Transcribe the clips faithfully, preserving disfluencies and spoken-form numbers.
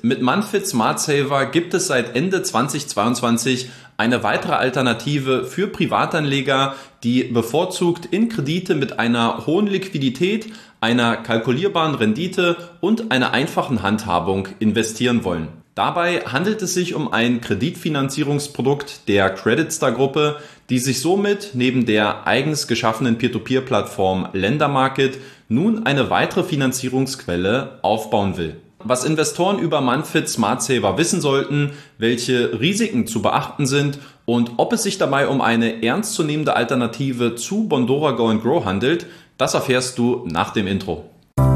Mit Monfit Smart Saver gibt es seit Ende zweitausendzweiundzwanzig eine weitere Alternative für Privatanleger, die bevorzugt in Kredite mit einer hohen Liquidität, einer kalkulierbaren Rendite und einer einfachen Handhabung investieren wollen. Dabei handelt es sich um ein Kreditfinanzierungsprodukt der Creditstar-Gruppe, die sich somit neben der eigens geschaffenen Peer-to-Peer-Plattform Lendermarket nun eine weitere Finanzierungsquelle aufbauen will. Was Investoren über Monfit Smart Saver wissen sollten, welche Risiken zu beachten sind und ob es sich dabei um eine ernstzunehmende Alternative zu Bondora Go and Grow handelt, das erfährst du nach dem Intro.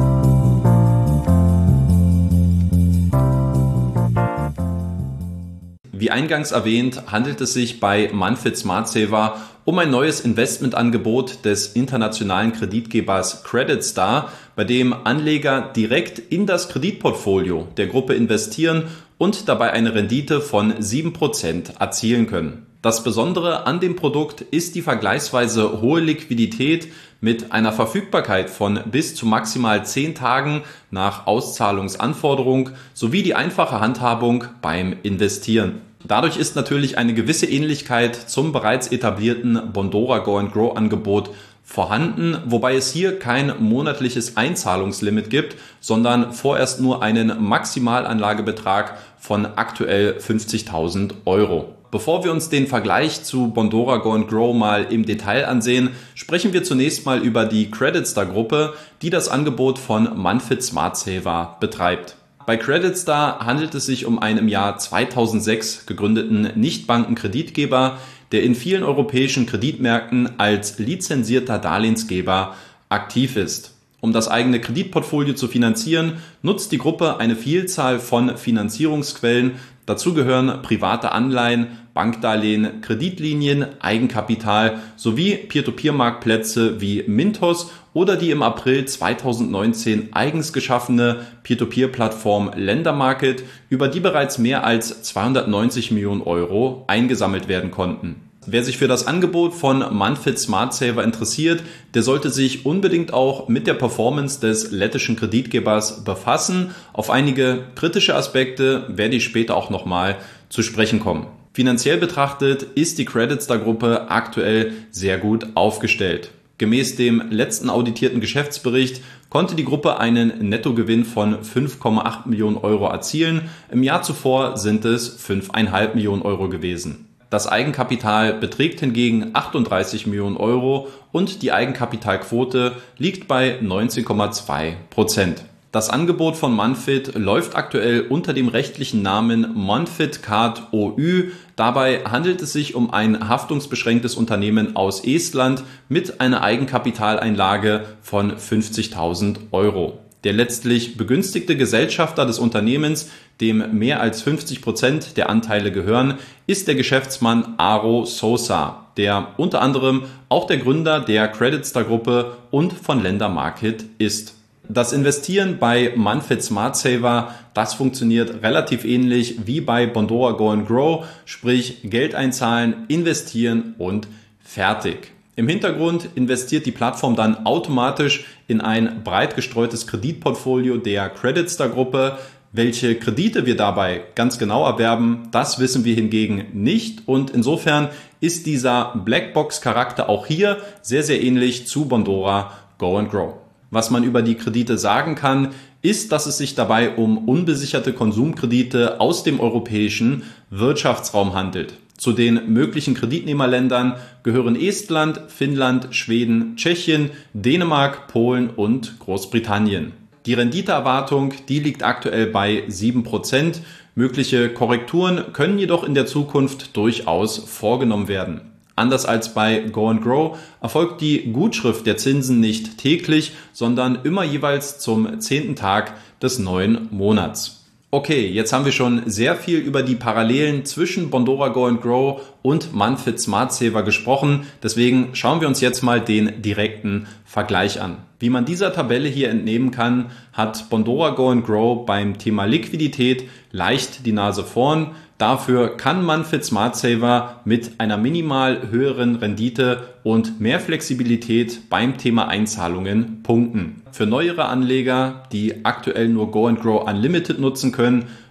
Wie eingangs erwähnt, handelt es sich bei Monfit Smart Saver um ein neues Investmentangebot des internationalen Kreditgebers Creditstar, bei dem Anleger direkt in das Kreditportfolio der Gruppe investieren und dabei eine Rendite von sieben Prozent erzielen können. Das Besondere an dem Produkt ist die vergleichsweise hohe Liquidität mit einer Verfügbarkeit von bis zu maximal zehn Tagen nach Auszahlungsanforderung sowie die einfache Handhabung beim Investieren. Dadurch ist natürlich eine gewisse Ähnlichkeit zum bereits etablierten Bondora Go and Grow Angebot vorhanden, wobei es hier kein monatliches Einzahlungslimit gibt, sondern vorerst nur einen Maximalanlagebetrag von aktuell fünfzigtausend Euro. Bevor wir uns den Vergleich zu Bondora Go and Grow mal im Detail ansehen, sprechen wir zunächst mal über die Creditstar-Gruppe, die das Angebot von Monfit Smart Saver betreibt. Bei Creditstar handelt es sich um einen im Jahr zweitausendsechs gegründeten Nichtbankenkreditgeber, der in vielen europäischen Kreditmärkten als lizenzierter Darlehensgeber aktiv ist. Um das eigene Kreditportfolio zu finanzieren, nutzt die Gruppe eine Vielzahl von Finanzierungsquellen. Dazu gehören private Anleihen, Bankdarlehen, Kreditlinien, Eigenkapital sowie Peer-to-Peer-Marktplätze wie Mintos oder die im April zweitausendneunzehn eigens geschaffene Peer-to-Peer-Plattform Lendermarket, über die bereits mehr als zweihundertneunzig Millionen Euro eingesammelt werden konnten. Wer sich für das Angebot von Monfit Smart Saver interessiert, der sollte sich unbedingt auch mit der Performance des lettischen Kreditgebers befassen. Auf einige kritische Aspekte werde ich später auch nochmal zu sprechen kommen. Finanziell betrachtet ist die Creditstar-Gruppe aktuell sehr gut aufgestellt. Gemäß dem letzten auditierten Geschäftsbericht konnte die Gruppe einen Nettogewinn von fünf Komma acht Millionen Euro erzielen. Im Jahr zuvor sind es fünf Komma fünf Millionen Euro gewesen. Das Eigenkapital beträgt hingegen achtunddreißig Millionen Euro und die Eigenkapitalquote liegt bei neunzehn Komma zwei Prozent. Das Angebot von Monfit läuft aktuell unter dem rechtlichen Namen Monfit Card O Ü. Dabei handelt es sich um ein haftungsbeschränktes Unternehmen aus Estland mit einer Eigenkapitaleinlage von fünfzigtausend Euro. Der letztlich begünstigte Gesellschafter des Unternehmens, dem mehr als fünfzig Prozent der Anteile gehören, ist der Geschäftsmann Aro Sosa, der unter anderem auch der Gründer der Creditstar-Gruppe und von Lendermarket ist. Das Investieren bei Monfit Smart Saver, das funktioniert relativ ähnlich wie bei Bondora Go and Grow, sprich Geld einzahlen, investieren und fertig. Im Hintergrund investiert die Plattform dann automatisch in ein breit gestreutes Kreditportfolio der Creditstar-Gruppe. Welche Kredite wir dabei ganz genau erwerben, das wissen wir hingegen nicht und insofern ist dieser Blackbox-Charakter auch hier sehr, sehr ähnlich zu Bondora Go and Grow. Was man über die Kredite sagen kann, ist, dass es sich dabei um unbesicherte Konsumkredite aus dem europäischen Wirtschaftsraum handelt. Zu den möglichen Kreditnehmerländern gehören Estland, Finnland, Schweden, Tschechien, Dänemark, Polen und Großbritannien. Die Renditeerwartung, die liegt aktuell bei sieben Prozent. Mögliche Korrekturen können jedoch in der Zukunft durchaus vorgenommen werden. Anders als bei Go and Grow erfolgt die Gutschrift der Zinsen nicht täglich, sondern immer jeweils zum zehnten Tag des neuen Monats. Okay, jetzt haben wir schon sehr viel über die Parallelen zwischen Bondora Go and Grow und Monfit Smart Saver gesprochen. Deswegen schauen wir uns jetzt mal den direkten Vergleich an. Wie man dieser Tabelle hier entnehmen kann, hat Bondora Go and Grow beim Thema Liquidität leicht die Nase vorn. Dafür kann Monfit Smart Saver mit einer minimal höheren Rendite und mehr Flexibilität beim Thema Einzahlungen punkten. Für neuere Anleger, die aktuell nur Go and Grow Unlimited nutzen können,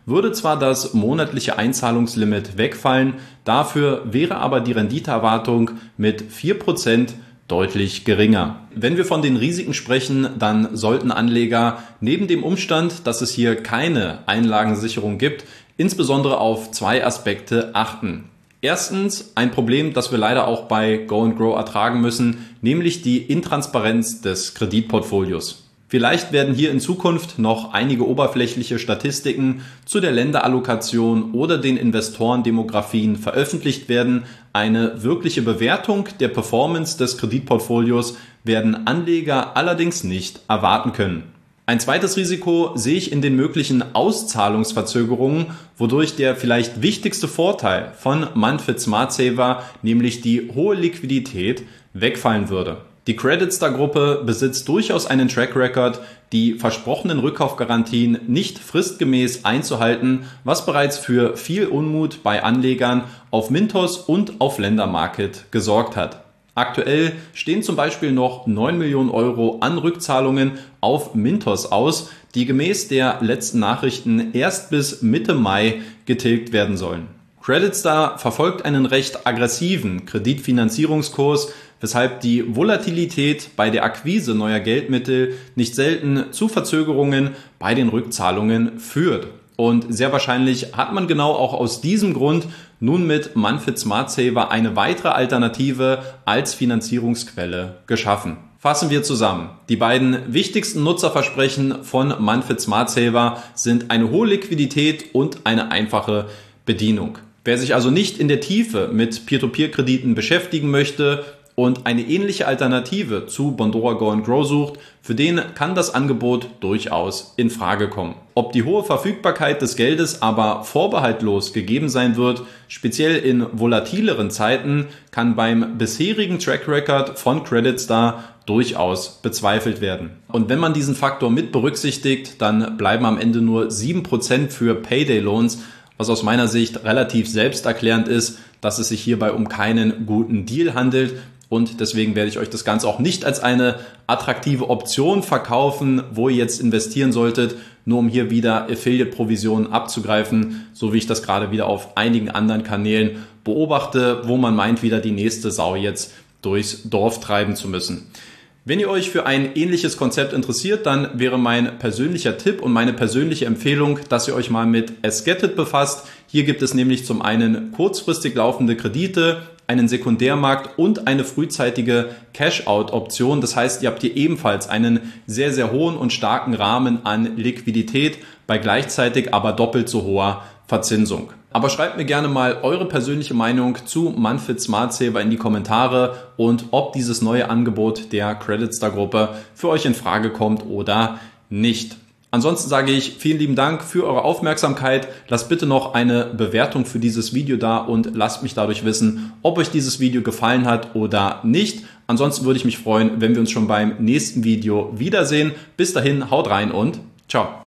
würde zwar das monatliche Einzahlungslimit wegfallen, dafür wäre aber die Renditeerwartung mit vier Prozent deutlich geringer. Wenn wir von den Risiken sprechen, dann sollten Anleger neben dem Umstand, dass es hier keine Einlagensicherung gibt, insbesondere auf zwei Aspekte achten. Erstens ein Problem, das wir leider auch bei Go and Grow ertragen müssen, nämlich die Intransparenz des Kreditportfolios. Vielleicht werden hier in Zukunft noch einige oberflächliche Statistiken zu der Länderallokation oder den Investorendemografien veröffentlicht werden. Eine wirkliche Bewertung der Performance des Kreditportfolios werden Anleger allerdings nicht erwarten können. Ein zweites Risiko sehe ich in den möglichen Auszahlungsverzögerungen, wodurch der vielleicht wichtigste Vorteil von Manfit Smart Saver, nämlich die hohe Liquidität, wegfallen würde. Die Credit Star Gruppe besitzt durchaus einen Track Record, die versprochenen Rückkaufgarantien nicht fristgemäß einzuhalten, was bereits für viel Unmut bei Anlegern auf Mintos und auf Ländermarket gesorgt hat. Aktuell stehen zum Beispiel noch neun Millionen Euro an Rückzahlungen auf Mintos aus, die gemäß der letzten Nachrichten erst bis Mitte Mai getilgt werden sollen. Credit Star verfolgt einen recht aggressiven Kreditfinanzierungskurs, weshalb die Volatilität bei der Akquise neuer Geldmittel nicht selten zu Verzögerungen bei den Rückzahlungen führt. Und sehr wahrscheinlich hat man genau auch aus diesem Grund nun mit Manfit Smart Saver eine weitere Alternative als Finanzierungsquelle geschaffen. Fassen wir zusammen. Die beiden wichtigsten Nutzerversprechen von Manfit Smart Saver sind eine hohe Liquidität und eine einfache Bedienung. Wer sich also nicht in der Tiefe mit Peer-to-Peer-Krediten beschäftigen möchte und eine ähnliche Alternative zu Bondora Go and Grow sucht, für den kann das Angebot durchaus in Frage kommen. Ob die hohe Verfügbarkeit des Geldes aber vorbehaltlos gegeben sein wird, speziell in volatileren Zeiten, kann beim bisherigen Track Record von Credit Star durchaus bezweifelt werden. Und wenn man diesen Faktor mit berücksichtigt, dann bleiben am Ende nur sieben Prozent für Payday Loans, was aus meiner Sicht relativ selbsterklärend ist, dass es sich hierbei um keinen guten Deal handelt. Und deswegen werde ich euch das Ganze auch nicht als eine attraktive Option verkaufen, wo ihr jetzt investieren solltet, nur um hier wieder Affiliate-Provisionen abzugreifen, so wie ich das gerade wieder auf einigen anderen Kanälen beobachte, wo man meint, wieder die nächste Sau jetzt durchs Dorf treiben zu müssen. Wenn ihr euch für ein ähnliches Konzept interessiert, dann wäre mein persönlicher Tipp und meine persönliche Empfehlung, dass ihr euch mal mit Esgetit befasst. Hier gibt es nämlich zum einen kurzfristig laufende Kredite, einen Sekundärmarkt und eine frühzeitige Cash-Out-Option. Das heißt, ihr habt hier ebenfalls einen sehr, sehr hohen und starken Rahmen an Liquidität bei gleichzeitig aber doppelt so hoher Verzinsung. Aber schreibt mir gerne mal eure persönliche Meinung zu Manfit Smart Saver in die Kommentare und ob dieses neue Angebot der Credit Star Gruppe für euch in Frage kommt oder nicht. Ansonsten sage ich vielen lieben Dank für eure Aufmerksamkeit. Lasst bitte noch eine Bewertung für dieses Video da und lasst mich dadurch wissen, ob euch dieses Video gefallen hat oder nicht. Ansonsten würde ich mich freuen, wenn wir uns schon beim nächsten Video wiedersehen. Bis dahin, haut rein und ciao.